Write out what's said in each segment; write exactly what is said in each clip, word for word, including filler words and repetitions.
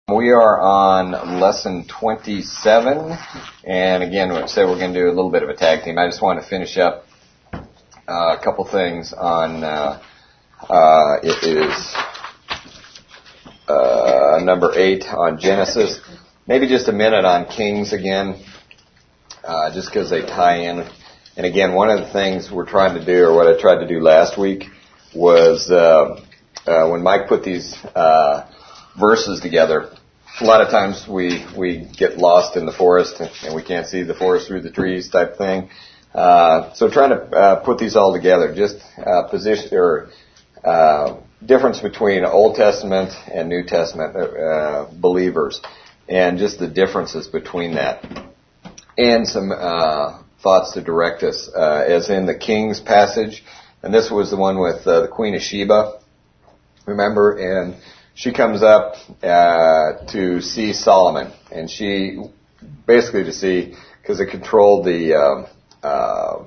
We are on lesson twenty-seven, and again, we said we're going to do a little bit of a tag team. I just want to finish up uh, a couple things on, uh, uh, it is uh, number eight on Genesis. Maybe just a minute on Kings again, uh, just because they tie in. And again, one of the things we're trying to do, or what I tried to do last week, was uh, uh, when Mike put these uh verses together. A lot of times we we get lost in the forest and, and we can't see the forest through the trees type thing. Uh, so trying to uh, put these all together, just uh, position or uh, difference between Old Testament and New Testament uh, believers, and just the differences between that, and some uh, thoughts to direct us, uh, as in the Kings passage, and this was the one with uh, the Queen of Sheba. Remember, and she comes up uh, to see Solomon, and she basically to see, because it controlled the, um, uh,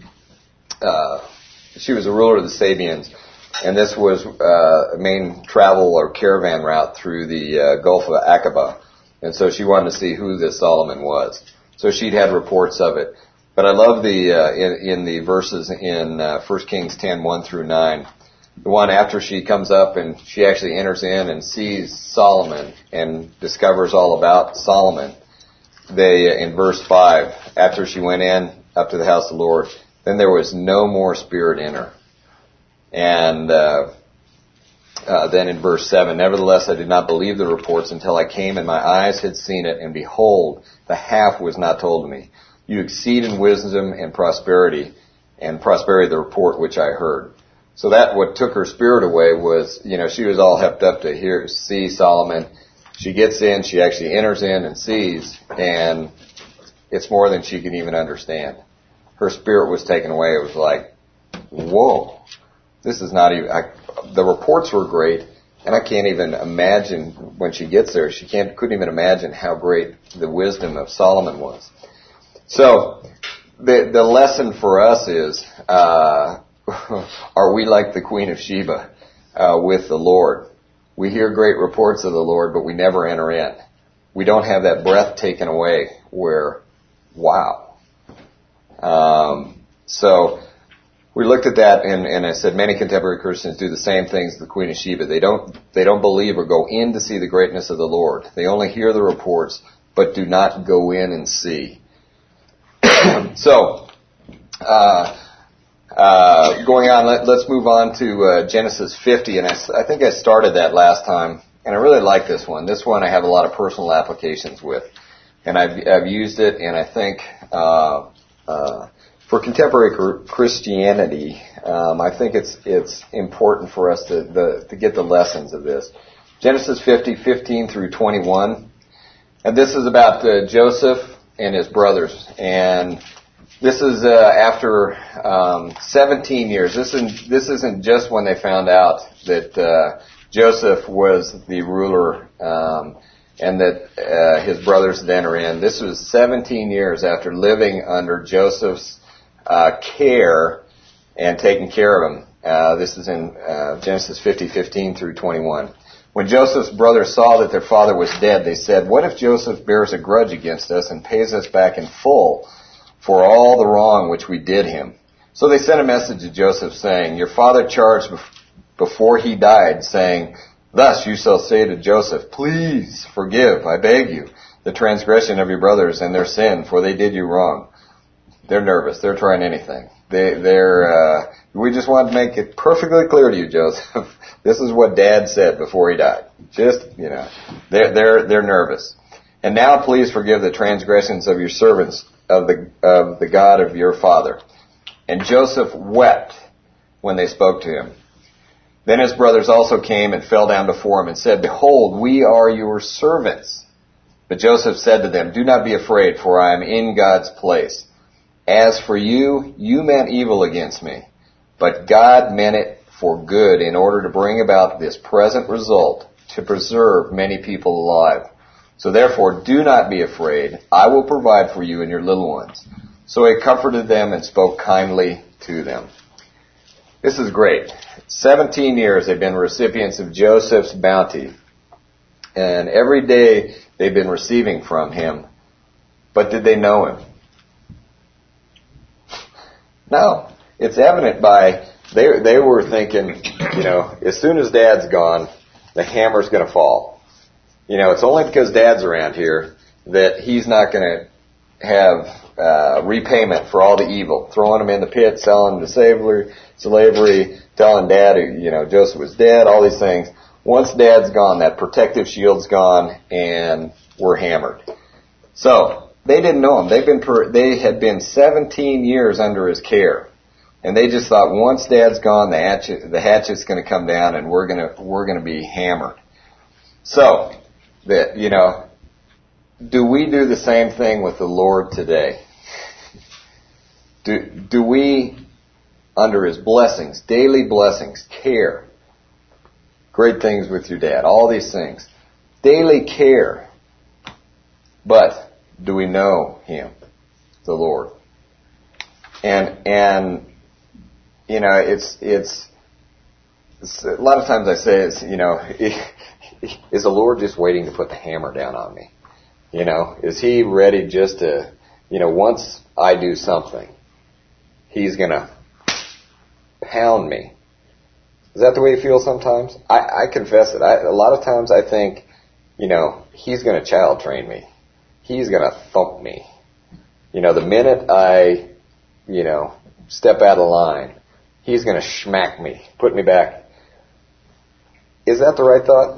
uh, she was a ruler of the Sabians, and this was uh, a main travel or caravan route through the uh, Gulf of Aqaba, and so she wanted to see who this Solomon was. So she'd had reports of it. But I love the uh, in, in the verses in uh, First Kings ten, one through nine. The one after she comes up and she actually enters in and sees Solomon and discovers all about Solomon. They, in verse five, after she went in up to the house of the Lord, then there was no more spirit in her. And uh, uh, then in verse seven, nevertheless I did not believe the reports until I came and my eyes had seen it, and behold, the half was not told to me. You exceed in wisdom and prosperity, and prosperity the report which I heard. So that what took her spirit away was, you know, she was all hepped up to hear, see Solomon. She gets in, she actually enters in and sees, and it's more than she can even understand. Her spirit was taken away. It was like, whoa, this is not even, I, the reports were great, and I can't even imagine when she gets there, she can't, couldn't even imagine how great the wisdom of Solomon was. So, the, the lesson for us is, uh, are we like the Queen of Sheba uh, with the Lord? We hear great reports of the Lord, but we never enter in. We don't have that breath taken away where, wow. Um, so we looked at that, and, and I said many contemporary Christians do the same things as the Queen of Sheba. They don't they don't believe or go in to see the greatness of the Lord. They only hear the reports, but do not go in and see. so. Uh, Uh, going on, let, let's move on to uh, Genesis fifty, and I, I think I started that last time, and I really like this one. This one I have a lot of personal applications with, and I've, I've used it, and I think uh, uh, for contemporary Christianity, um, I think it's it's important for us to the, to get the lessons of this. Genesis fifty, fifteen through twenty-one, and this is about uh, Joseph and his brothers, and This is uh, after um, seventeen years. This isn't, this isn't just when they found out that uh, Joseph was the ruler um, and that uh, his brothers had entered in. This was seventeen years after living under Joseph's uh, care and taking care of him. Uh, this is in uh, Genesis fifty, fifteen through twenty-one. When Joseph's brothers saw that their father was dead, they said, "What if Joseph bears a grudge against us and pays us back in full for all the wrong which we did him?" So they sent a message to Joseph saying, "Your father charged before he died, saying, 'Thus you shall say to Joseph, please forgive, I beg you, the transgression of your brothers and their sin, for they did you wrong.'" They're nervous. They're trying anything. They, they're, uh, we just want to make it perfectly clear to you, Joseph. This is what Dad said before he died. Just, you know, they're, they're, they're nervous. "And now please forgive the transgressions of your servants, of the of the God of your father." And Joseph wept when they spoke to him. Then his brothers also came and fell down before him and said, "Behold, we are your servants." But Joseph said to them, "Do not be afraid, for I am in God's place. As for you, you meant evil against me, but God meant it for good in order to bring about this present result, to preserve many people alive. So therefore, do not be afraid. I will provide for you and your little ones." So he comforted them and spoke kindly to them. This is great. Seventeen years they've been recipients of Joseph's bounty. And every day they've been receiving from him. But did they know him? No. It's evident by, they, they were thinking, you know, as soon as Dad's gone, the hammer's going to fall. You know, it's only because Dad's around here that he's not going to have uh, repayment for all the evil. Throwing him in the pit, selling him to slavery, slavery, telling Dad, you know, Joseph was dead, all these things. Once Dad's gone, that protective shield's gone, and we're hammered. So they didn't know him. They've been per, they had been seventeen years under his care, and they just thought once Dad's gone, the hatchet the hatchet's going to come down, and we're gonna we're gonna be hammered. So that you know, do we do the same thing with the Lord today? Do do we, under His blessings, daily blessings, care? Great things with your dad, all these things. Daily care. But do we know Him, the Lord? And, and, you know, it's, it's, it's a lot of times I say it's, you know, is the Lord just waiting to put the hammer down on me? You know, is He ready just to, you know, once I do something, He's gonna pound me? Is that the way you feel sometimes? I, I confess it. I, a lot of times I think, you know, He's going to child train me. He's going to thump me. You know, the minute I, you know, step out of line, He's going to smack me, put me back. Is that the right thought?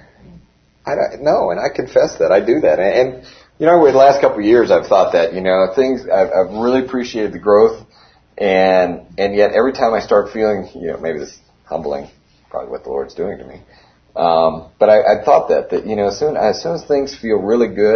I don't, no, and I confess that. I do that. And, and you know, over the last couple of years I've thought that, you know, things, I've, I've really appreciated the growth. And, and yet every time I start feeling, you know, maybe this humbling, probably what the Lord's doing to me. Um, but I, I thought that, that, you know, as soon, as soon as things feel really good,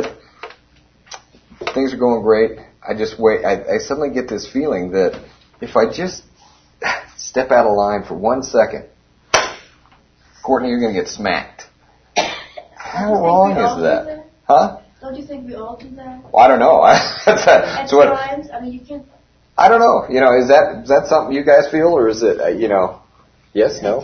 things are going great, I just wait, I, I suddenly get this feeling that if I just step out of line for one second, Courtney, you're going to get smacked. How wrong is that? that? Huh? Don't you think we all do that? Well, I don't know. that's a, At so what, times, I mean, you can't. I don't know. You know, is that, is that something you guys feel, or is it, uh, you know, yes, no?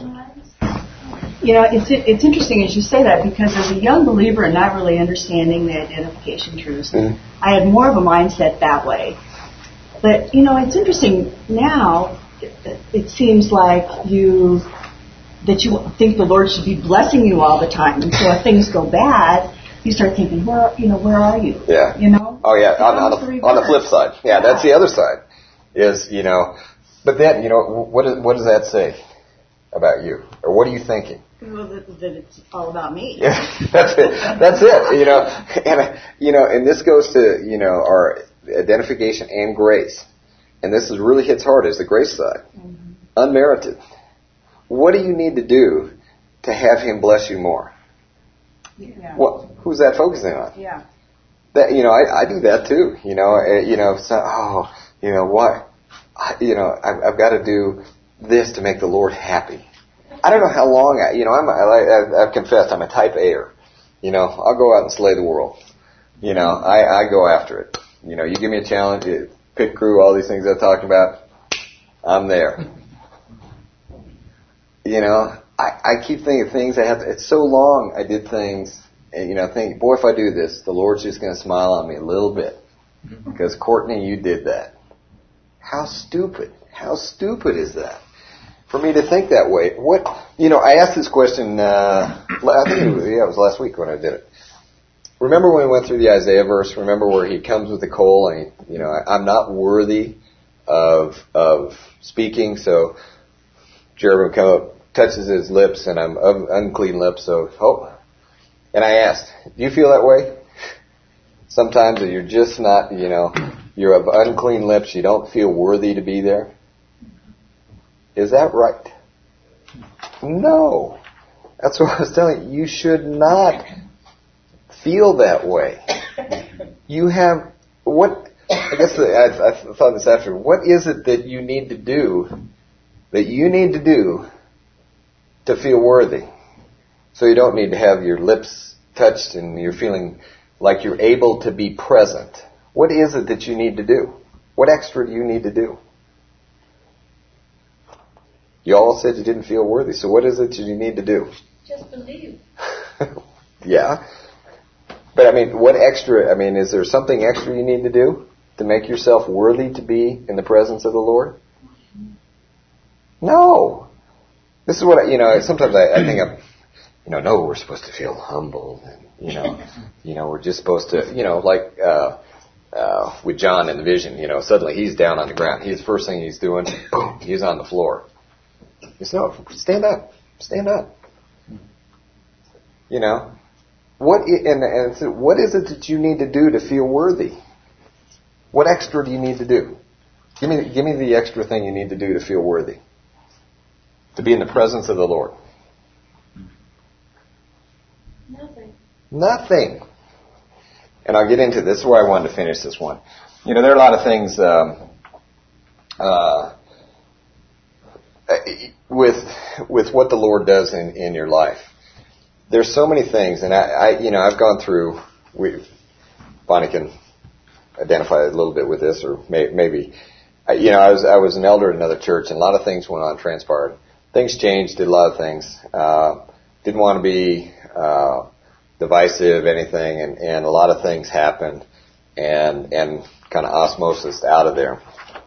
You know, it's it's interesting as you say that, because as a young believer and not really understanding the identification truths, mm-hmm. I had more of a mindset that way. But, you know, it's interesting now, it, it seems like you, that you think the Lord should be blessing you all the time. And so if things go bad, you start thinking, where, you know, where are you? Yeah. You know? Oh, yeah, on, on, the, on the flip side. Yeah, yeah, that's the other side. Is, you know, but then, you know, what, is, what does that say about you? Or what are you thinking? Well, that, that it's all about me. Yeah, that's it. That's it. You know, and you know, and this goes to, you know, our identification and grace. And this is really hits hard is the grace side. Mm-hmm. Unmerited. What do you need to do to have Him bless you more? Yeah. What? Who's that focusing on? Yeah. That, you know, I, I do that too. You know, uh, you know, so, oh, you know what? I, you know, I've, I've got to do this to make the Lord happy. I don't know how long I, you know, I'm, I, I've confessed I'm a type A-er. You know, I'll go out and slay the world. You know, I, I go after it. You know, you give me a challenge, pit crew, all these things I talked about, I'm there. You know, I, I keep thinking of things I have to, it's so long I did things, and, you know, think, boy, if I do this, the Lord's just going to smile on me a little bit. Because, Courtney, you did that. How stupid. How stupid is that? For me to think that way. What, you know, I asked this question, uh, I think it was, yeah, it was last week when I did it. Remember when we went through the Isaiah verse? Remember where he comes with the coal and, he, you know, I, I'm not worthy of, of speaking, so Jeremiah come up, touches his lips, and I'm of unclean lips, so, oh. And I asked, do you feel that way? Sometimes that you're just not, you know, you're of unclean lips, you don't feel worthy to be there. Is that right? No. That's what I was telling you. You should not feel that way. You have, what, I guess the, I, I thought this after, what is it that you need to do, that you need to do to feel worthy? So you don't need to have your lips touched and you're feeling like you're able to be present. What is it that you need to do? What extra do you need to do? You all said you didn't feel worthy, so what is it that you need to do? Just believe. Yeah. But I mean, what extra, I mean, is there something extra you need to do to make yourself worthy to be in the presence of the Lord? No. This is what, I, you know, sometimes I, I think I'm, you know, no, we're supposed to feel humble. And, you know, you know, we're just supposed to, you know, like, uh, uh, with John in the vision, you know, suddenly he's down on the ground. He's the first thing he's doing, boom, he's on the floor. He said, no, stand up, stand up. You know, what, and, and so what is it that you need to do to feel worthy? What extra do you need to do? Give me, give me the extra thing you need to do to feel worthy. To be in the presence of the Lord. Nothing. Nothing. And I'll get into this. This is where I wanted to finish this one. You know, there are a lot of things um, uh, with with what the Lord does in, in your life. There's so many things, and I, I you know, I've gone through. We, Bonnie can identify a little bit with this, or may, maybe. I, you know, I was I was an elder at another church, and a lot of things went on, transpired. Things changed, did a lot of things. Uh, didn't want to be uh, divisive, anything, and, and a lot of things happened, and and kind of osmosis out of there.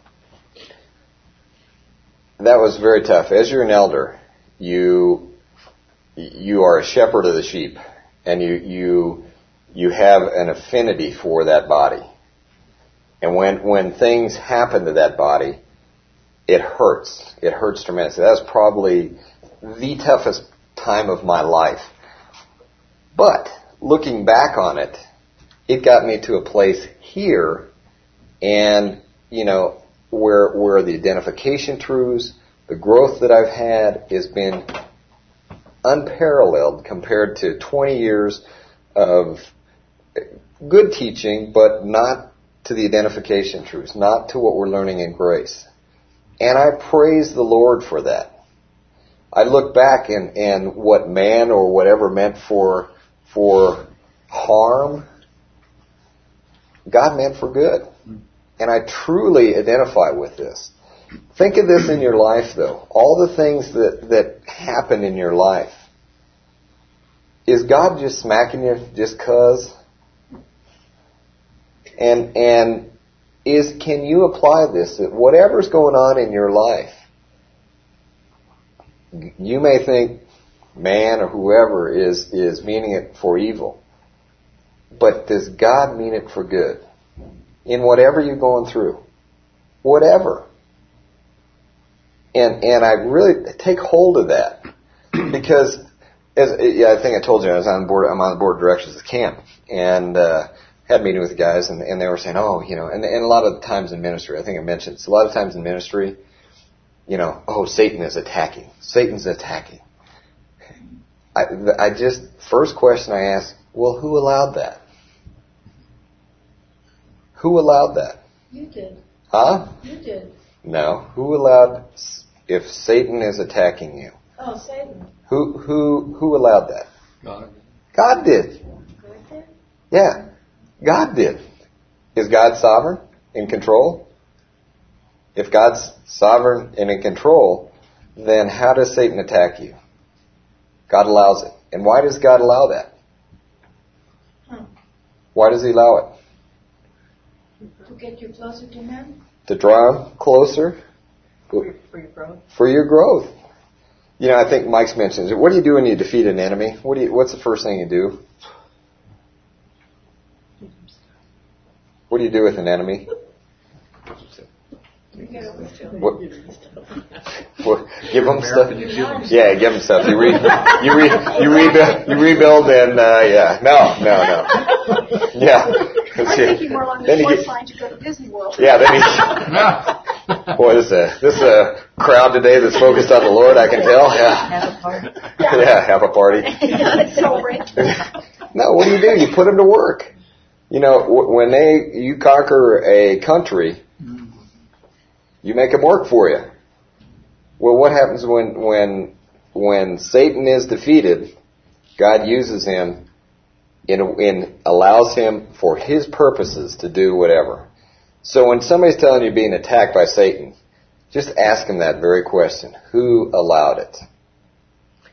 That was very tough. As you're an elder, you you are a shepherd of the sheep, and you you you have an affinity for that body. And when when things happen to that body, it hurts. It hurts tremendously. That was probably the toughest time of my life. But looking back on it, it got me to a place here, and you know, where where the identification truths, the growth that I've had has been unparalleled compared to twenty years of good teaching, but not to the identification truths, not to what we're learning in grace. And I praise the Lord for that. I look back and, and what man or whatever meant for for harm, God meant for good. And I truly identify with this. Think of this in your life, though. All the things that, that happen in your life. Is God just smacking you just 'cause? And and is can you apply this, that whatever's going on in your life, you may think man or whoever is, is meaning it for evil. But does God mean it for good? In whatever you're going through. Whatever. And and I really take hold of that. Because as yeah, I think I told you I was on board I'm on the board of directors of camp. And uh had a meeting with the guys, and, and they were saying, oh, you know, and, and a lot of times in ministry, I think I mentioned, so a lot of times in ministry, you know, oh, Satan is attacking. Satan's attacking. I, I just, first question I ask, well, who allowed that? Who allowed that? You did. Huh? You did. No. Who allowed, if Satan is attacking you? Oh, Satan. Who, who, who allowed that? God. God did. God did? Yeah. God did. Is God sovereign, in control? If God's sovereign and in control, then how does Satan attack you? God allows it. And why does God allow that? Huh. Why does He allow it? To get you closer to Him? To draw Him closer? For your, for your growth. For your growth. You know, I think Mike's mentioned it. What do you do when you defeat an enemy? What do you, what's the first thing you do? What do you do with an enemy? What, what, give them stuff. Yeah, give them stuff. You re, you re, you rebuild, you rebuild, and uh, yeah, no, no, no. Yeah. I'm thinking more along the Then you short get- line to go to Disney World. Yeah, then he, boy, this is a this is a crowd today that's focused on the Lord. I can tell. Yeah, Have a party. yeah, have a party. Celebrate. No, what do you do? You put them to work. You know, w- when they you conquer a country, you make them work for you. Well, what happens when when when Satan is defeated? God uses him in in allows him for His purposes to do whatever. So when somebody's telling you being attacked by Satan, just ask him that very question: who allowed it?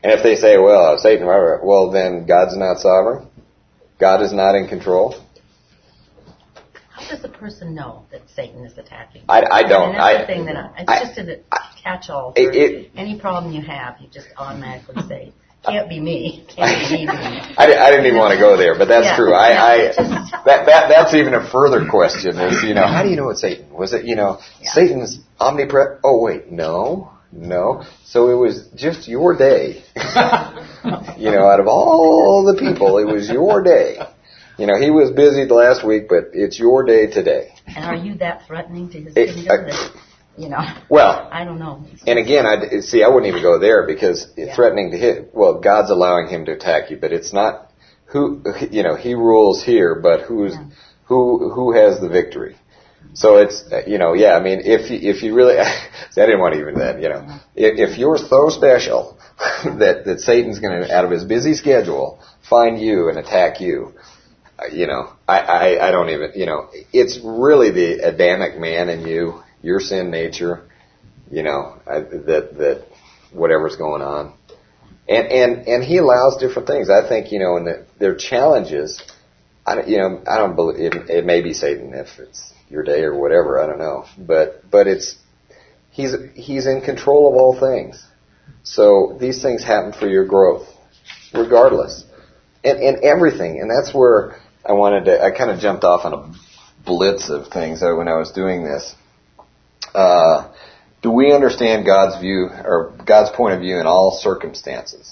And if they say, well, Satan, well, then God's not sovereign? God is not in control? How does the person know that Satan is attacking? I, I don't. And that's I, the thing that I, it's I, just a catch-all for it, it, any problem you have. You just automatically say, "Can't be me. Can't be me." I, I didn't even want to go there, but that's yeah. true. I, yeah, I just, that that that's even a further question. Is you know how do you know it's Satan? Was it you know yeah. Satan's omnipresent? Oh wait, no, no. So it was just your day. You know, out of all the people, it was your day. You know, he was busy the last week, but it's your day today. And are you that threatening to his It, kingdom uh, that, you know? Well, I don't know. and again, I see. I wouldn't even go there because Yeah. threatening to hit. Well, God's allowing him to attack you, but it's not who. You know, he rules here, but who's Yeah. who? Who has the victory? So it's you know, yeah. I mean, if you, if you really, see, I didn't want to even that. You know, if, if you're so special that that Satan's going to, out of his busy schedule, find you and attack you. You know, I, I, I don't even, you know, it's really the Adamic man in you, your sin nature, you know, I, that, that whatever's going on. And, and, and he allows different things. I think, you know, in the, their challenges, I don't, you know, I don't believe, it, it may be Satan if it's your day or whatever, I don't know. But, but it's, he's, he's in control of all things. So these things happen for your growth, regardless. And, and everything. And that's where I wanted to, I kind of jumped off on a blitz of things when I was doing this. Uh, do we understand God's view, or God's point of view in all circumstances?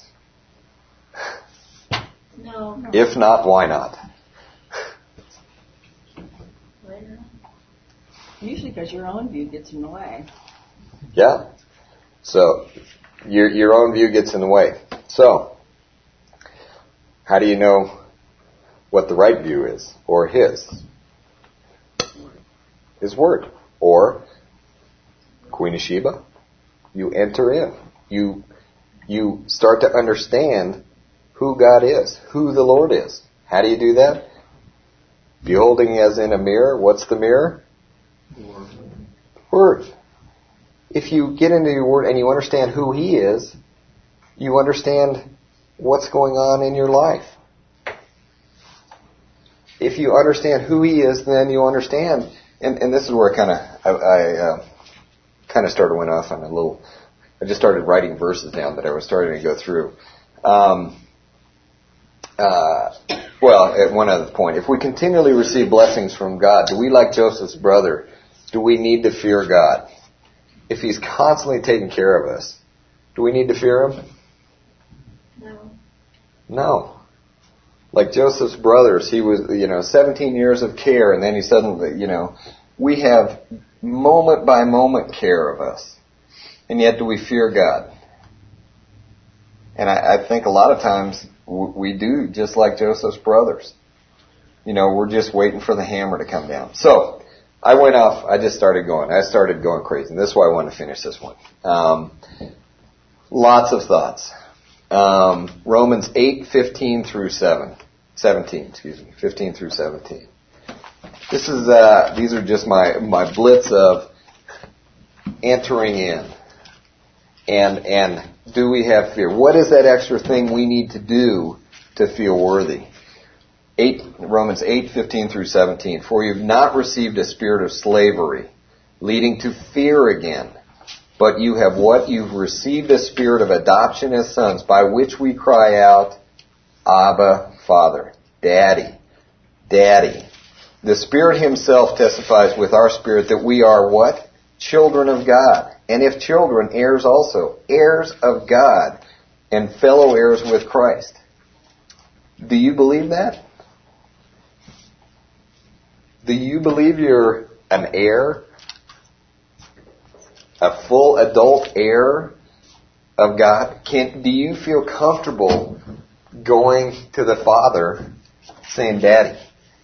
No. If not, why not? Later. Usually because your own view gets in the way. Yeah. So, your, your own view gets in the way. So, how do you know what the right view is, or his? His word. Or, Queen of Sheba, you enter in. You, you start to understand who God is, who the Lord is. How do you do that? Beholding as in a mirror. What's the mirror? Word. Word. If you get into your word and you understand who He is, you understand what's going on in your life. If you understand who He is, then you understand. And, and this is where I kind of, I, I uh, kind of started went off on a little. I just started writing verses down that I was starting to go through. Um, uh, well, at one other point, if we continually receive blessings from God, do we, like Joseph's brother, do we need to fear God? If He's constantly taking care of us, do we need to fear Him? No. No. Like Joseph's brothers, he was, you know, seventeen years of care, and then he suddenly, you know, we have moment by moment care of us. And yet do we fear God? And I, I think a lot of times we do, just like Joseph's brothers. You know, we're just waiting for the hammer to come down. So, I went off, I just started going. I started going crazy. And this is why I want to finish this one. Um, lots of thoughts. Um, Romans eight, fifteen through seven, seventeen, excuse me, fifteen through seventeen. This is, uh, these are just my, my blitz of entering in. And, and do we have fear? What is that extra thing we need to do to feel worthy? Eight, Romans eight, fifteen through seventeen. For you've not received a spirit of slavery, leading to fear again. But you have what? You've received a spirit of adoption as sons, by which we cry out, Abba, Father, Daddy, Daddy. The Spirit Himself testifies with our spirit that we are what? Children of God. And if children, heirs also, heirs of God, and fellow heirs with Christ. Do you believe that? Do you believe you're an heir? A full adult heir of God? Can, do you feel comfortable going to the Father saying, Daddy?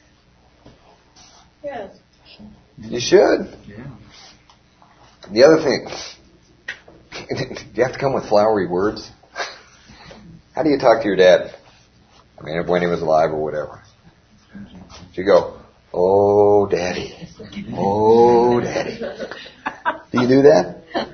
Yes. You should. Yeah. The other thing, do you have to come with flowery words? How do you talk to your dad? I mean, when he was alive or whatever. Do you go, oh, Daddy. Oh, Daddy. Do you do that?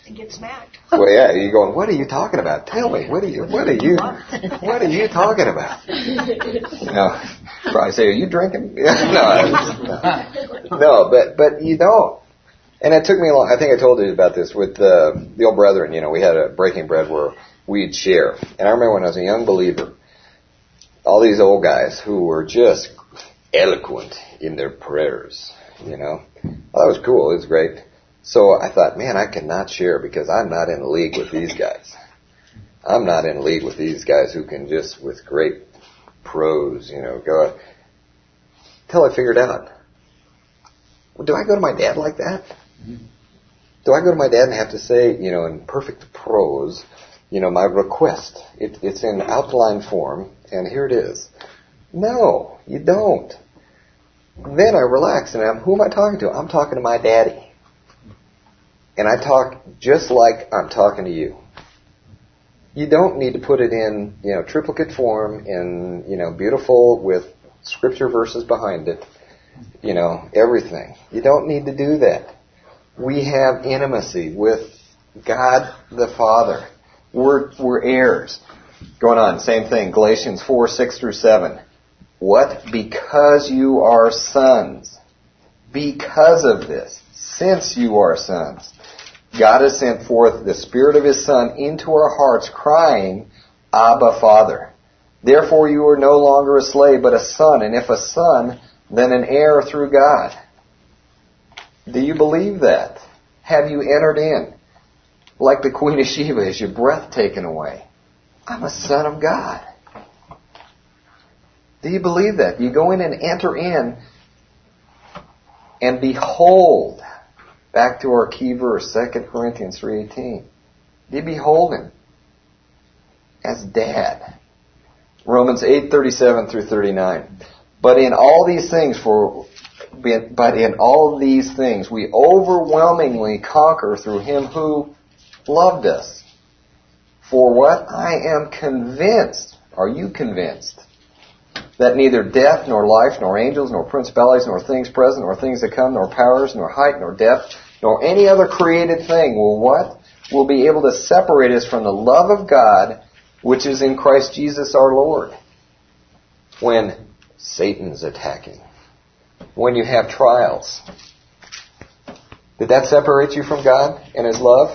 And get smacked. Well, yeah, you're going, what are you talking about? Tell me, what are you, what are you, what are you talking about? You know, probably say, are you drinking? no, no, no, but, but you don't. And it took me a long, I think I told you about this with uh, the old brethren, you know, we had a breaking bread where we'd share. And I remember when I was a young believer, all these old guys who were just eloquent in their prayers, you know. Well, that was cool, it was great. So I thought, man, I cannot share because I'm not in a league with these guys. I'm not in a league with these guys who can just, with great prose, you know, go. Until I figured out, well, do I go to my dad like that? Mm-hmm. Do I go to my dad and have to say, you know, in perfect prose, you know, my request? It, it's in outline form, and here it is. No, you don't. Then I relax, and I'm, who am I talking to? I'm talking to my daddy. And I talk just like I'm talking to you. You don't need to put it in, you know, triplicate form in, you know, beautiful with scripture verses behind it. You know, everything. You don't need to do that. We have intimacy with God the Father. We're, we're heirs. Going on, same thing. Galatians four, six through seven. What? Because you are sons. Because of this. Since you are sons. God has sent forth the Spirit of His Son into our hearts, crying, Abba, Father. Therefore you are no longer a slave, but a son. And if a son, then an heir through God. Do you believe that? Have you entered in? Like the Queen of Sheba, is your breath taken away? I'm a son of God. Do you believe that? You go in and enter in, and behold. Back to our key verse, Second Corinthians three eighteen. You behold Him as Dad. Romans eight thirty-seven through thirty-nine. But in all these things, for but in all these things, we overwhelmingly conquer through Him who loved us. For what? I am convinced. Are you convinced? That neither death, nor life, nor angels, nor principalities, nor things present, nor things that come, nor powers, nor height, nor depth, nor any other created thing will what? Will be able to separate us from the love of God, which is in Christ Jesus our Lord. When Satan's attacking, when you have trials, did that separate you from God and His love?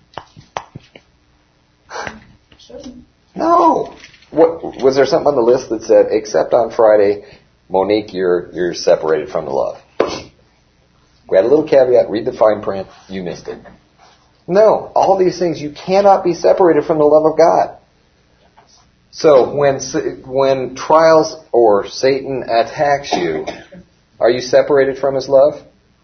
No. What, was there something on the list that said, except on Friday, Monique, you're you're separated from the love? We had a little caveat, read the fine print, you missed it. No, all these things, you cannot be separated from the love of God. So when when trials or Satan attacks you, are you separated from His love?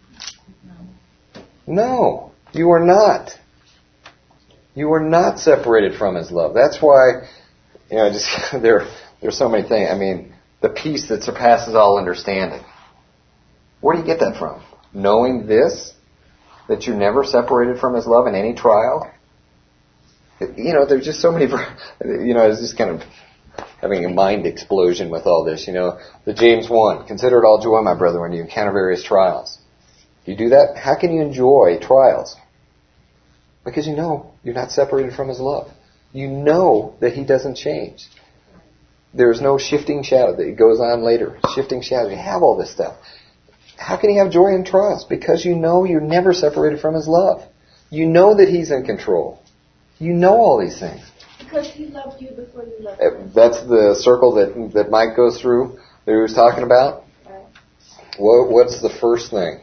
No, you are not. You are not separated from His love. That's why, you know, just there there's so many things. I mean, the peace that surpasses all understanding. Where do you get that from? Knowing this, that you're never separated from His love in any trial. You know, there's just so many. You know, I was just kind of having a mind explosion with all this. You know, the James one. Consider it all joy, my brother, when you encounter various trials. You do that. How can you enjoy trials? Because you know you're not separated from His love. You know that He doesn't change. There's no shifting shadow that goes on later. Shifting shadow. You have all this stuff. How can you have joy in trials? Because you know you're never separated from His love. You know that He's in control. You know all these things. Because He loved you before you loved Him. That's the circle that that Mike goes through that he was talking about. Right. What, what's the first thing?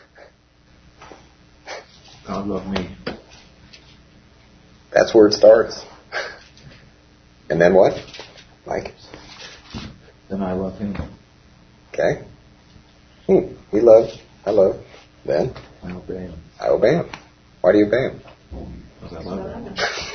God loved me. That's where it starts. And then what? Mike? Then I love Him. Okay. Hmm. He loves, I love. Then? I obey Him. I obey Him. Why do you obey Him? Because I love Him.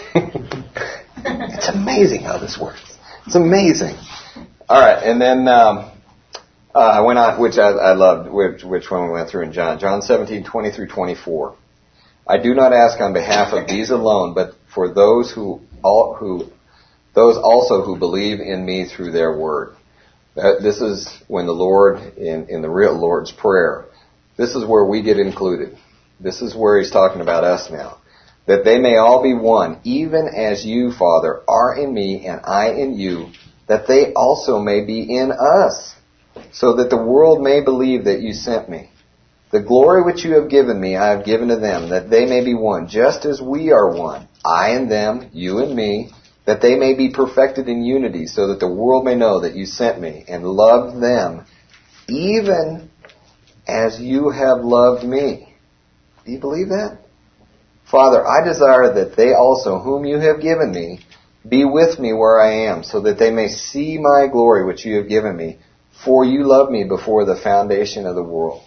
It's amazing how this works. It's amazing. All right, and then um, uh, I went on, which I, I loved, which, which one we went through in John. John seventeen, twenty through twenty-four. I do not ask on behalf of these alone, but for those who all who those also who believe in me through their word. That, this is when the Lord, in, in the real Lord's Prayer, this is where we get included. This is where He's talking about us now. that they may all be one, even as you, Father, are in me and I in you, that they also may be in us, so that the world may believe that you sent me. The glory which you have given me I have given to them, that they may be one, just as we are one, I and them, you and me, that they may be perfected in unity, so that the world may know that you sent me and loved them, even as you have loved me. Do you believe that? Father, I desire that they also, whom you have given me, be with me where I am, so that they may see my glory which you have given me, for you loved me before the foundation of the world.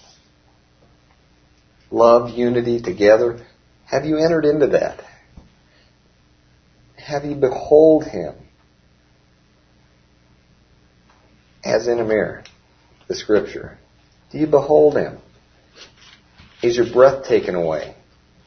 Love, unity, together. Have you entered into that? Have you behold him as in a mirror, the Scripture? Do you behold him? Is your breath taken away?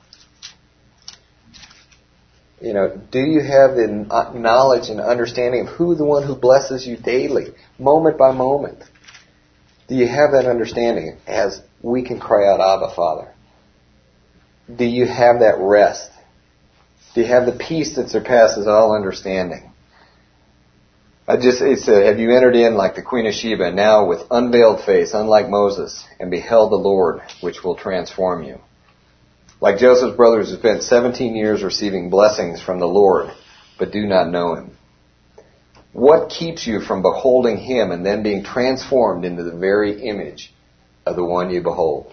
You know, do you have the knowledge and understanding of who the one who blesses you daily, moment by moment? Do you have that understanding as we can cry out, Abba, Father? Do you have that rest? Do you have the peace that surpasses all understanding? I just, it said, have you entered in like the Queen of Sheba, now with unveiled face, unlike Moses, and beheld the Lord, which will transform you? Like Joseph's brothers who spent seventeen years receiving blessings from the Lord, but do not know him. What keeps you from beholding him and then being transformed into the very image of the one you behold?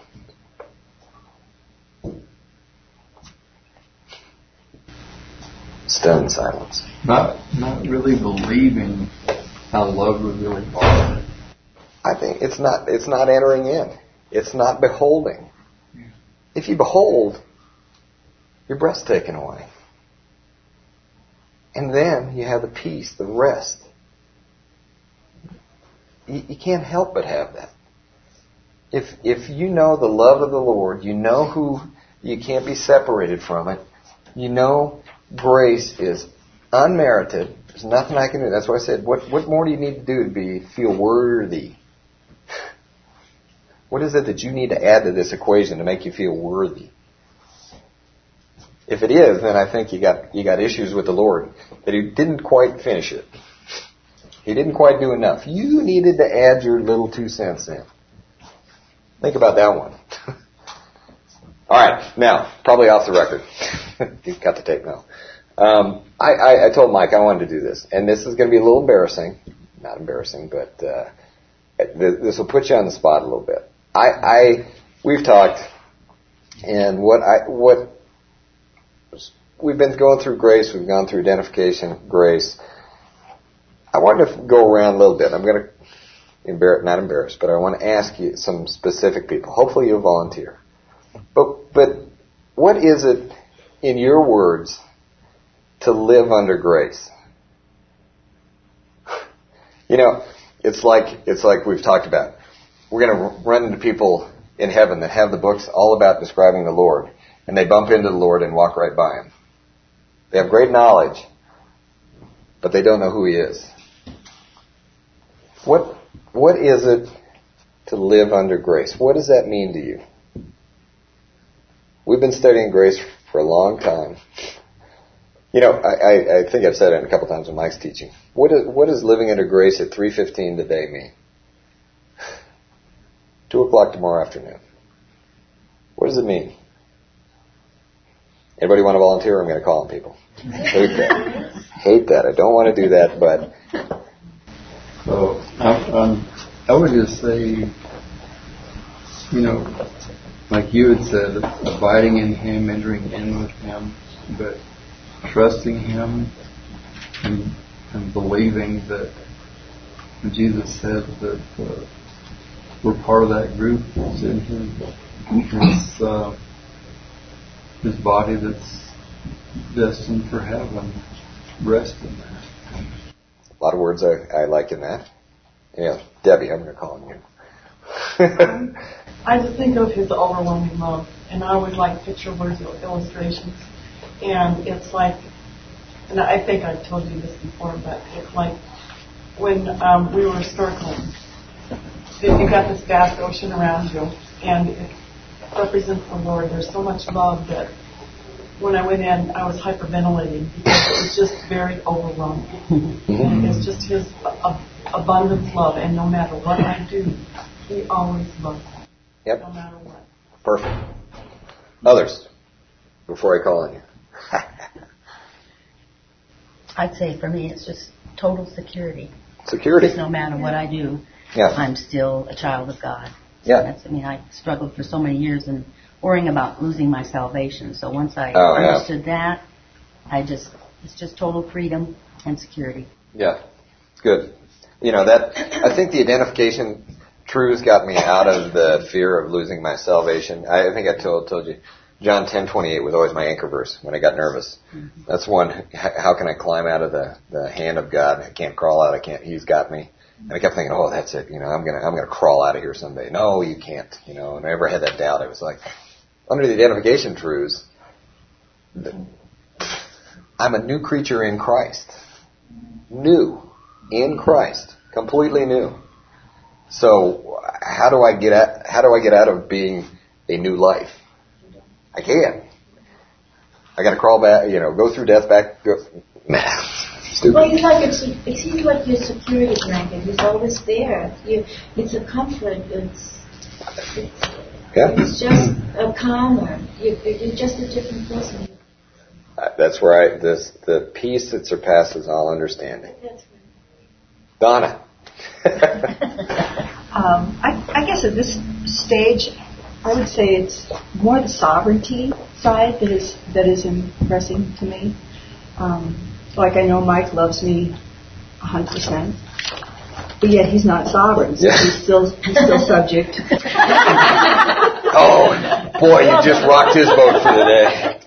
Stunned silence. Not not really believing how loved we really are. I think it's not it's not entering in. It's not beholding. If you behold, your breath's taken away. And then you have the peace, the rest. You, you can't help but have that. If if you know the love of the Lord, you know who you can't be separated from it. You know grace is unmerited. There's nothing I can do. That's why I said, what what more do you need to do to be feel worthy? What is it that you need to add to this equation to make you feel worthy? If it is, then I think you got you got issues with the Lord, that He didn't quite finish it. He didn't quite do enough. You needed to add your little two cents in. Think about that one. All right, now, probably off the record. You've got the tape now. Um, I, I, I told Mike I wanted to do this, and this is going to be a little embarrassing. Not embarrassing, but uh, this will put you on the spot a little bit. I, I we've talked, and what I what we've been going through grace. We've gone through identification, grace. I wanted to go around a little bit. I'm going to embarrass, not embarrass, but I want to ask you some specific people. Hopefully, you'll volunteer. But but what is it, in your words, to live under grace? You know, it's like it's like we've talked about. We're going to run into people in heaven that have the books all about describing the Lord, and they bump into the Lord and walk right by Him. They have great knowledge, but they don't know who He is. What what is it to live under grace? What does that mean to you? We've been studying grace for a long time. You know, I, I, I think I've said it a couple times in Mike's teaching. What is, what does living under grace at three fifteen today mean? Two o'clock tomorrow afternoon. What does it mean? Anybody want to volunteer? I'm going to call on people. Hate that. Hate that. I don't want to do that, but. So I, um, I would just say, you know, like you had said, abiding in Him, entering in with Him, but trusting Him and, and believing that Jesus said that uh, we're part of that group that's in Him. His, uh, his body that's destined for heaven. Rest in that. A lot of words I, I like in that. Yeah, Debbie, I'm going to call on you. um, I just think of His overwhelming love, and I always like picture words or illustrations. And it's like, and I think I've told you this before, but it's like when um, we were snorkeling, you've got this vast ocean around you, and it represents the Lord. There's so much love that when I went in, I was hyperventilating because it was just very overwhelming. And it's just His uh, abundant love, and no matter what I do, He always loves me. Yep. No matter what. Perfect. Others, before I call on you. I'd say for me it's just total security. Security. Because no matter what I do, Yeah. I'm still a child of God. Yeah. That's, I mean, I struggled for so many years and worrying about losing my salvation. So once I Oh, yeah. understood that, I just, it's just total freedom and security. Yeah. Good. You know, that, I think the identification truths got me out of the fear of losing my salvation. I, I think I told, told you, John ten twenty-eight was always my anchor verse when I got nervous. Mm-hmm. That's one, how can I climb out of the, the hand of God? I can't crawl out, I can't, He's got me. And I kept thinking, oh, that's it, you know, I'm gonna, I'm gonna crawl out of here someday. No, you can't, you know, and I never had that doubt. I was like, under the identification truths, I'm a new creature in Christ. New. In Christ. Completely new. So, how do I get at, how do I get out of being a new life? I can't. I gotta crawl back, you know, go through death back, go, stupid. Well, it's like it's, it seems like your security blanket is always there. You, it's a comfort. It's, it's, yeah. it's just a calmer. You, you're just a different person. Uh, that's where I, this, the peace that surpasses all understanding. That's right. Donna. um, I, I guess at this stage, I would say it's more the sovereignty side that is that is impressing to me. Um, like I know Mike loves me a hundred percent, but yet he's not sovereign, so yeah. he's still he's still subject. Oh boy, you just rocked his boat for the day.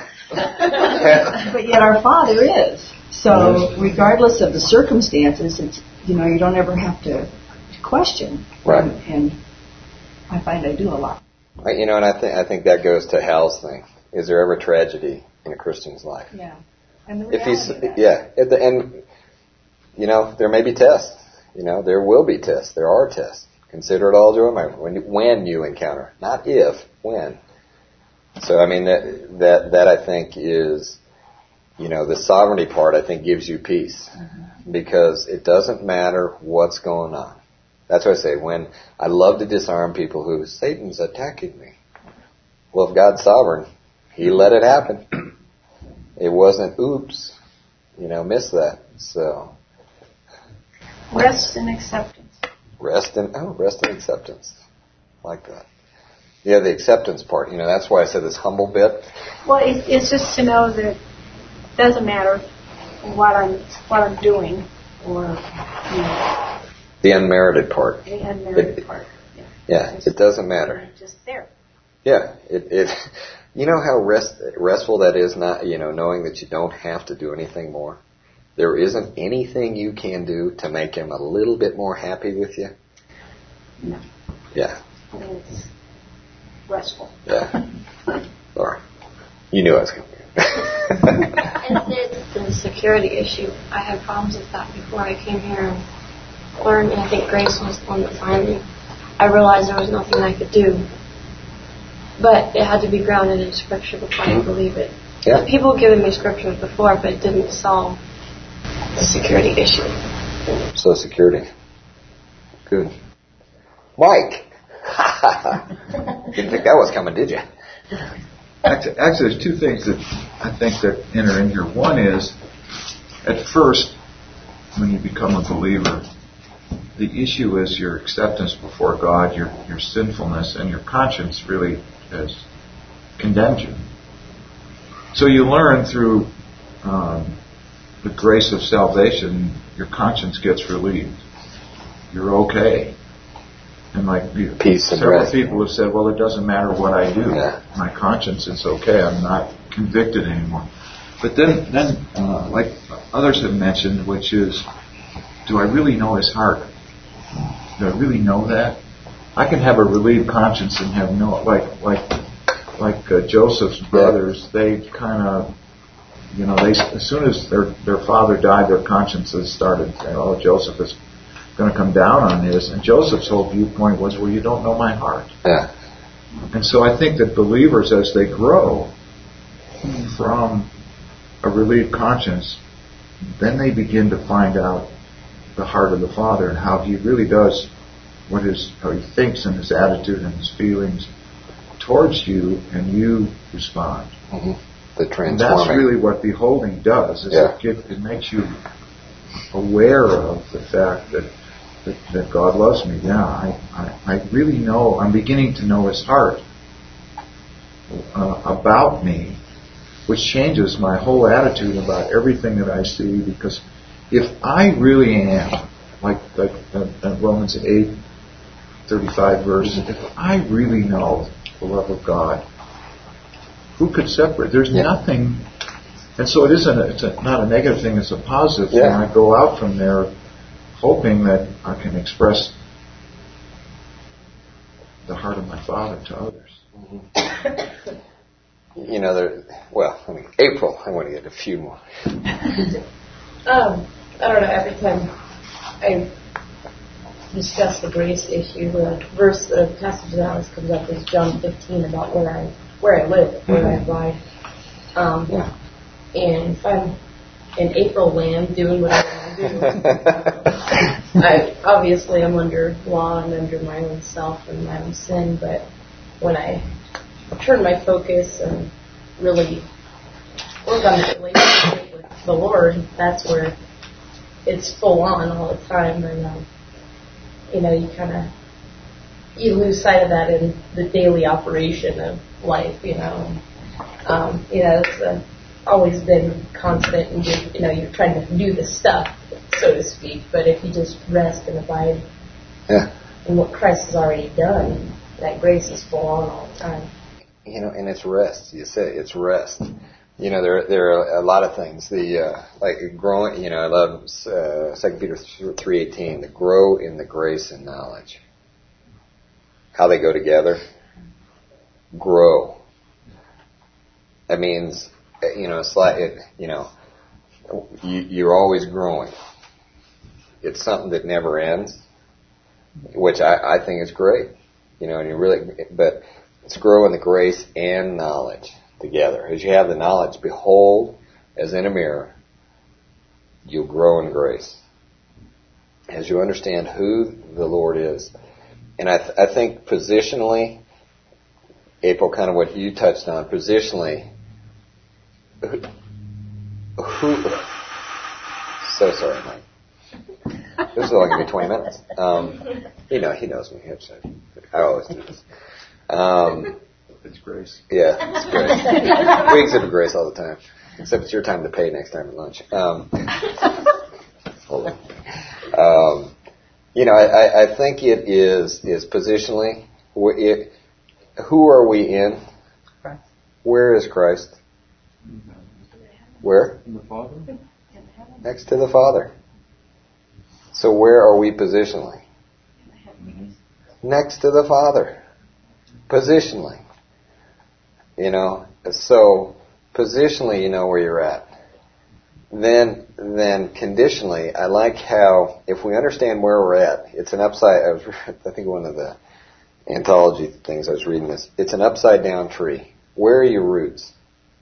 But yet our Father is. So regardless of the circumstances, it's, you know, you don't ever have to question. Right. And, and I find I do a lot. You know, and I think I think that goes to Hal's thing. Is there ever tragedy in a Christian's life? Yeah. And the if he's reality of that. yeah, at the end, you know, there may be tests. You know, there will be tests. There are tests. Consider it all joy when when you encounter, not if, when. So I mean that that that I think is, you know, the sovereignty part I think gives you peace, mm-hmm. because it doesn't matter what's going on. That's what I say when I love to disarm people who Satan's attacking me. Well, if God's sovereign, He let it happen. It wasn't oops, you know, miss that. So Rest and acceptance. rest in oh, rest in acceptance, I like that. Yeah, the acceptance part. You know, that's why I said this humble bit. Well, it, it's just to know that it doesn't matter what I'm what I'm doing or you know, The unmerited part. the unmerited It- part. Yeah, Yeah, Just- it doesn't matter. It's just there. Yeah, it, it, you know how rest, restful that is, not, you know, knowing that you don't have to do anything more. There isn't anything you can do to make Him a little bit more happy with you. No, Yeah, I think it's restful. yeah. Laura, you knew I was going And to. it's the security issue. I had problems with that before I came here and learned, and I think Grace was the one that finally, I realized there was nothing I could do. But it had to be grounded in Scripture before I could believe it. Yeah. People have given me Scriptures before, but it didn't solve the security issue. So security. Good. Mike! Didn't think that was coming, did you? Actually, actually, there's two things that I think that enter in here. One is, at first, when you become a believer, the issue is your acceptance before God, your your sinfulness, and your conscience really has condemned you. So you learn through um, the grace of salvation, your conscience gets relieved. You're okay. And like you, Peace and several rest. people have said, well, it doesn't matter what I do. Yeah. My conscience is okay. I'm not convicted anymore. But then, then uh, like others have mentioned, which is, do I really know His heart? Do I really know that? I can have a relieved conscience and have no, like like like uh, Joseph's brothers. They kind of, you know, they as soon as their their father died, their consciences started saying, "Oh, Joseph is going to come down on his." And Joseph's whole viewpoint was, "Well, you don't know my heart." Yeah. And so I think that believers, as they grow, from a relieved conscience, then they begin to find out the heart of the Father and how He really does, what his, how He thinks and His attitude and His feelings towards you, and you respond. Mm-hmm. The transforming. And that's really what beholding does. Is yeah. it, give, it makes you aware of the fact that that, that God loves me. Yeah, I, I, I really know. I'm beginning to know His heart uh, about me, which changes my whole attitude about everything that I see. Because if I really am like like uh, Romans eight thirty-five verse, if I really know the love of God, who could separate? There's yeah. nothing. And so it isn't. A, it's a, not a negative thing. It's a positive yeah. thing. I go out from there hoping that I can express the heart of my Father to others. Mm-hmm. You know, there. Well, I mean, April. I want to get a few more. um, I don't know. Every time I discuss the grace issue, the verse, the passage that always comes up is John fifteen about where I where I live, where mm-hmm. I abide. Um, yeah. And if I'm in April land doing what I want to do, I, obviously I'm under law and under my own self and my own sin, but when I turn my focus and really work on that relationship with the Lord, that's where it's full on all the time, and um, you know, you kind of you lose sight of that in the daily operation of life, you know. Um, you know, it's a always been constant and just, you know, you're trying to do the stuff, so to speak, but if you just rest and abide yeah. in what Christ has already done, that grace is full on all the time. You know, and it's rest. You say it's rest. You know, there there are a lot of things. The uh, like growing. You know, I love uh, Second Peter three eighteen. The grow in the grace and knowledge. How they go together. Grow. That means. You know, it's like, it, you know, you, you're always growing. It's something that never ends, which I, I think is great. You know, and you really, but it's growing the grace and knowledge together. As you have the knowledge, behold, as in a mirror, you'll grow in grace. As you understand who the Lord is. And I, th- I think positionally, April, kind of what you touched on, positionally, Who, who, so sorry, Mike. This is only going to be twenty minutes. Um, you know, he knows me. I always do this. Um, it's grace. Yeah, it's grace. We exhibit grace all the time. Except it's your time to pay next time at lunch. Um, hold on. Um, you know, I, I think it is, is positionally, it, who are we in? Christ. Where is Christ? Where? In the Father. Next to the Father. So where are we positionally? Next to the Father. Positionally. You know, so positionally you know where you're at. Then, then conditionally, I like how, if we understand where we're at, it's an upside, I was, I think one of the anthology things I was reading this, it's an upside down tree. Where are your roots?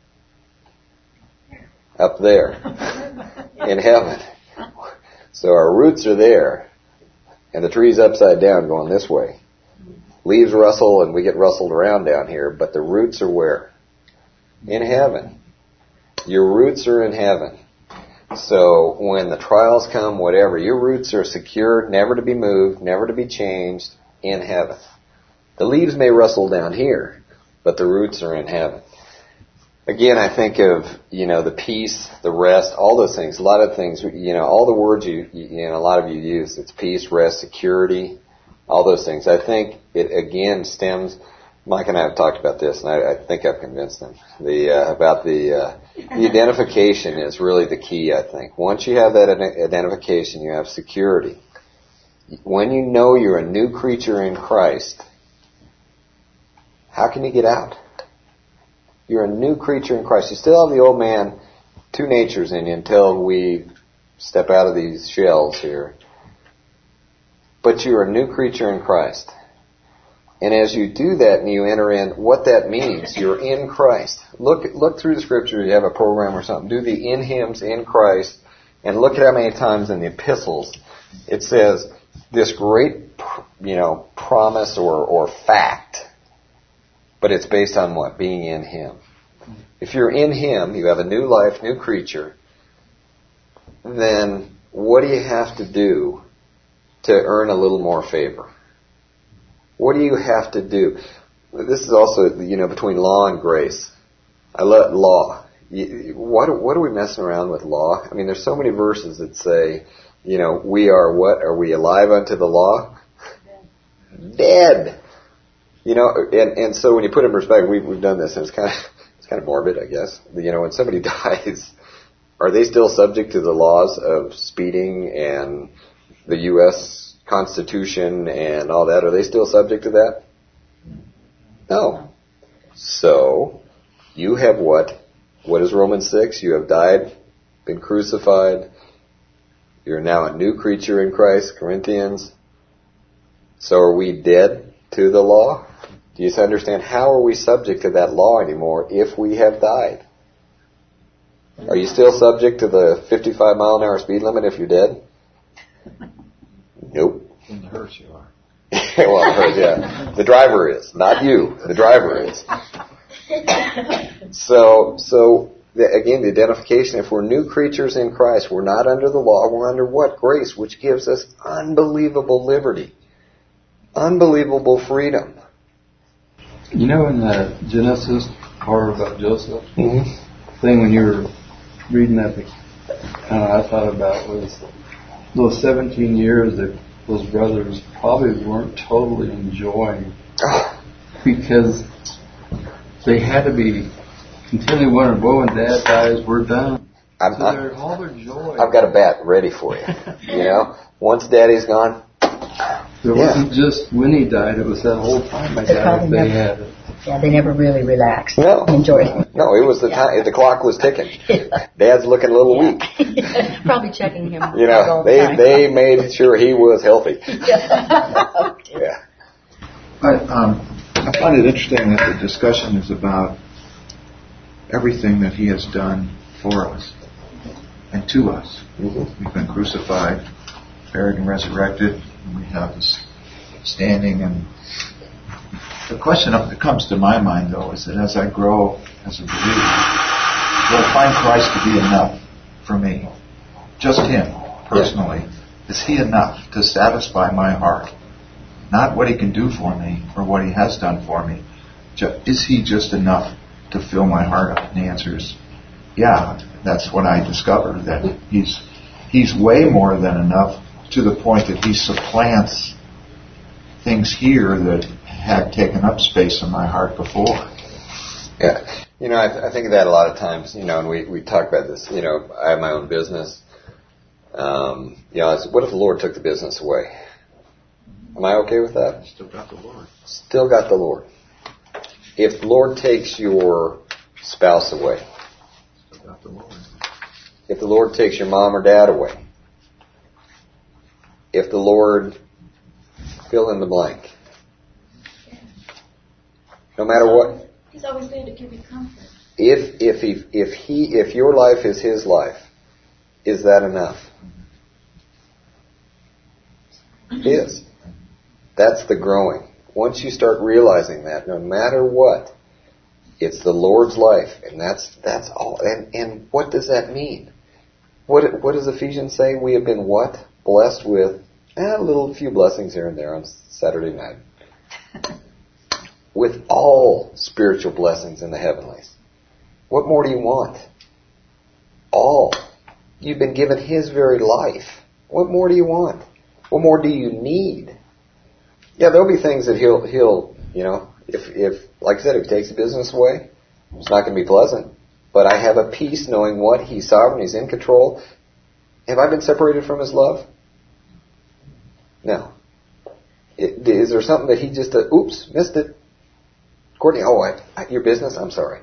Up there in heaven. So our roots are there, and the tree's upside down going this way. Leaves rustle and we get rustled around down here, but the roots are where? In heaven. Your roots are in heaven. So when the trials come, whatever, your roots are secure, never to be moved, never to be changed, in heaven. The leaves may rustle down here, but the roots are in heaven. Again, I think of, you know, the peace, the rest, all those things. A lot of things, you know, all the words you, you know, a lot of you use. It's peace, rest, security, all those things. I think it, again, stems, Mike and I have talked about this, and I, I think I've convinced them, the, uh, about the, uh, the identification is really the key, I think. Once you have that identification, you have security. When you know you're a new creature in Christ, how can you get out? You're a new creature in Christ. You still have the old man, two natures in you until we step out of these shells here. But you're a new creature in Christ. And as you do that and you enter in what that means, you're in Christ. Look look through the scripture. You have a program or something. Do the in hymns in Christ, and look at how many times in the epistles it says this great, you know, promise or, or fact, but it's based on what? Being in Him. If you're in Him, you have a new life, new creature, then what do you have to do to earn a little more favor? What do you have to do? This is also, you know, between law and grace. I love law. What, what are we messing around with law? I mean, there's so many verses that say, you know, we are what? Are we alive unto the law? Dead. You know, and, and so when you put it in perspective, we've, we've done this, and it's kind of, it's kind of morbid, I guess. You know, when somebody dies, are they still subject to the laws of speeding and the U S Constitution and all that? Are they still subject to that? No. So, you have what? What is Romans six? You have died, been crucified. You're now a new creature in Christ, Corinthians. So are we dead to the law? Do you understand? How are we subject to that law anymore if we have died? Are you still subject to the fifty-five mile an hour speed limit if you're dead? Nope. In the hearse you are. Well, in the hearse, yeah. The driver is, not you. The driver is. So, so the, again, the identification. If we're new creatures in Christ, we're not under the law. We're under what? Grace, which gives us unbelievable liberty, unbelievable freedom. You know, in the Genesis part about Joseph, mm-hmm. thing when you were reading that, kind of I thought about was those seventeen years that those brothers probably weren't totally enjoying because they had to be continually wondering, well, when Dad dies, we're done. I'm, so they're all their joy. I've got a bat ready for you. You know, once Daddy's gone. There yeah. wasn't just when he died; it was that whole time. I doubt if they never, had it. Yeah, they never really relaxed. No, enjoyed it. No, it was the yeah. time. The clock was ticking. Yeah. Dad's looking a little yeah. weak. Probably checking him. You know, all they the time. they made sure he was healthy. yeah. yeah. I, um, I find it interesting that the discussion is about everything that He has done for us and to us. Mm-hmm. We've been crucified, buried, and resurrected. And we have this standing. And the question that comes to my mind, though, is that as I grow as a believer, will I find Christ to be enough for me? Just Him, personally. Yeah. Is He enough to satisfy my heart? Not what He can do for me or what He has done for me. Is He just enough to fill my heart up? And the answer is, yeah. That's what I discovered, that He's He's way more than enough, to the point that He supplants things here that had taken up space in my heart before. Yeah. You know, I, th- I think of that a lot of times, you know, and we, we talk about this, you know, I have my own business. Um, you know, what if the Lord took the business away? Am I okay with that? Still got the Lord. Still got the Lord. If the Lord takes your spouse away, still got the Lord. If the Lord takes your mom or dad away, if the Lord, fill in the blank, no matter what, He's always there to give you comfort. If if he if he if your life is His life, is that enough? It is. That's the growing. Once you start realizing that, no matter what, it's the Lord's life, and that's that's all. And and what does that mean? What what does Ephesians say? We have been what? Blessed with eh, a little few blessings here and there on Saturday night. With all spiritual blessings in the heavenlies. What more do you want? All. You've been given His very life. What more do you want? What more do you need? Yeah, there'll be things that He'll, he'll, you know, if, if, like I said, if He takes the business away, it's not going to be pleasant. But I have a peace knowing what? He's sovereign, He's in control. Have I been separated from His love? No. It, is there something that He just, uh, oops, missed it? Courtney, oh, I, I, your business? I'm sorry.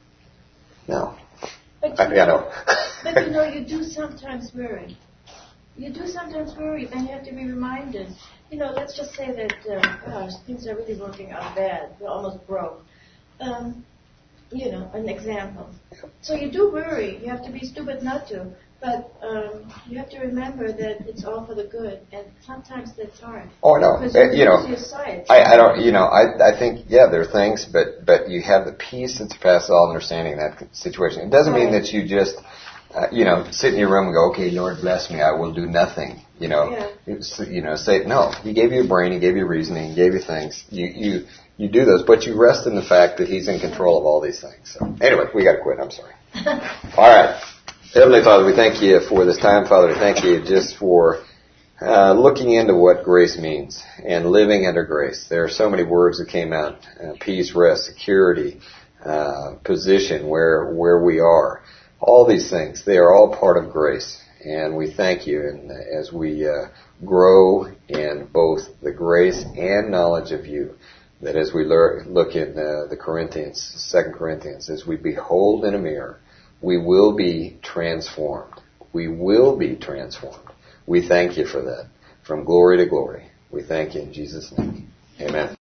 No. But I, you I know, know. but you know, you do sometimes worry. you do sometimes worry, then you have to be reminded. You know, let's just say that, uh, gosh, things are really working out bad. We're almost broke. Um, you know, an example. So you do worry. You have to be stupid not to. But um, you have to remember that it's all for the good. And sometimes that's hard. Oh, no. Because Uh, you know, lose your sight. I, I don't, you know, I, I think, yeah, there are things, but, but you have the peace that surpasses all understanding in that situation. It doesn't mean that you just, uh, you know, sit in your room and go, okay, Lord bless me, I will do nothing. You know, Yeah. It's, you know, say, no, He gave you a brain, He gave you reasoning, He gave you things. You, you, you do those, but you rest in the fact that He's in control of all these things. So, anyway, we got to quit. I'm sorry. All right. Heavenly Father, we thank you for this time, Father. We thank you just for uh, looking into what grace means and living under grace. There are so many words that came out: uh, peace, rest, security, uh, position, where where we are. All these things, they are all part of grace, and we thank you. And as we uh, grow in both the grace and knowledge of you, that as we lear- look in uh, the Corinthians, Second Corinthians, as we behold in a mirror, we will be transformed. We will be transformed. We thank you for that. From glory to glory. We thank you in Jesus' name. Amen.